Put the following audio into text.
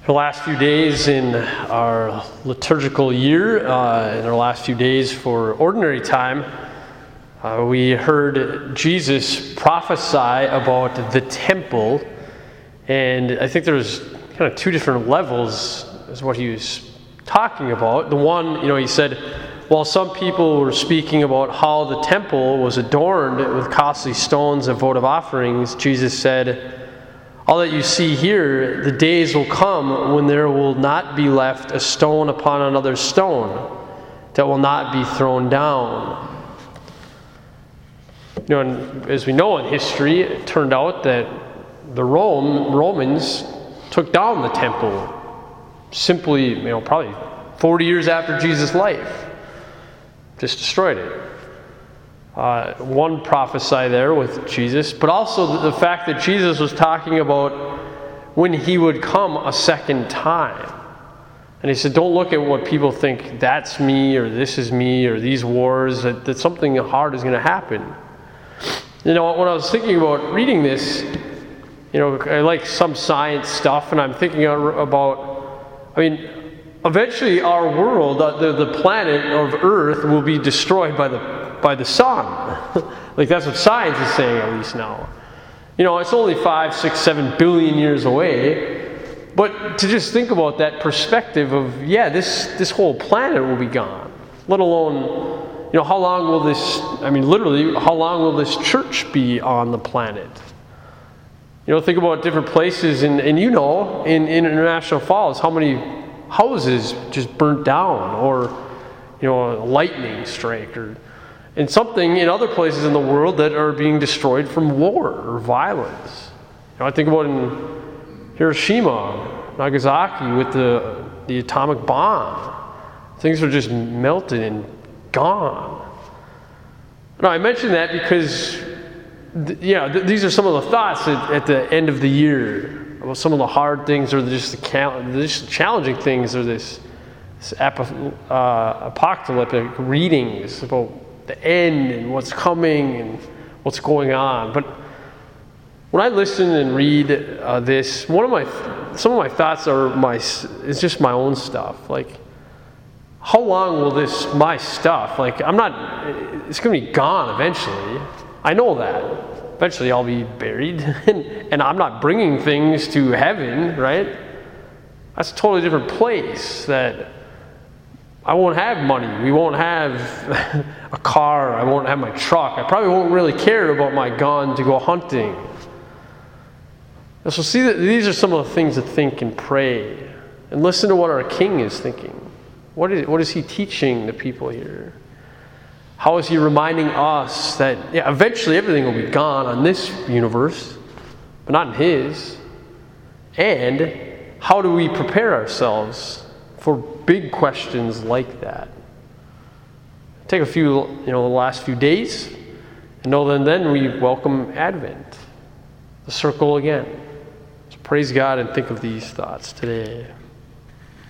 The last few days in our liturgical year, in our last few days for ordinary time, we heard Jesus prophesy about the temple, and I think there's kind of two different levels is what he was talking about. The one, he said, while some people were speaking about how the temple was adorned with costly stones and votive offerings, Jesus said, all that you see here, the days will come when there will not be left a stone upon another stone that will not be thrown down. And as we know in history, it turned out that the Romans took down the temple simply, probably 40 years after Jesus' life. Just destroyed it. One prophesy there with Jesus, but also the fact that Jesus was talking about when he would come a second time. And he said, don't look at what people think, that's me, or this is me, or these wars, that something hard is going to happen. When I was thinking about reading this, I like some science stuff, and I'm thinking about, eventually our world, the planet of Earth, will be destroyed by the sun. Like that's what science is saying, at least now. It's only 5, 6, 7 billion years away. But to just think about that perspective of, this whole planet will be gone. Let alone, how long will this, literally, how long will this church be on the planet? Think about different places in International Falls, how many houses just burnt down, or, a lightning strike, and something in other places in the world that are being destroyed from war or violence. I think about in Hiroshima, Nagasaki with the atomic bomb. Things are just melted and gone. Now I mention that because, these are some of the thoughts at the end of the year about some of the hard things, or just the challenging things, or this apocalyptic readings about the end and what's coming and what's going on. But when I listen and read this, some of my thoughts is just my own stuff. Like, how long will my stuff? Like, it's going to be gone eventually. I know that. Eventually I'll be buried, and I'm not bringing things to heaven, right? That's a totally different place that I won't have money. We won't have a car. I won't have my truck. I probably won't really care about my gun to go hunting. And so see that these are some of the things to think and pray. And listen to what our King is thinking. What is he teaching the people here? How is he reminding us that eventually everything will be gone on this universe, but not in his? And how do we prepare ourselves for big questions like that? Take a few, the last few days, and then we welcome Advent, the circle again. So praise God and think of these thoughts today.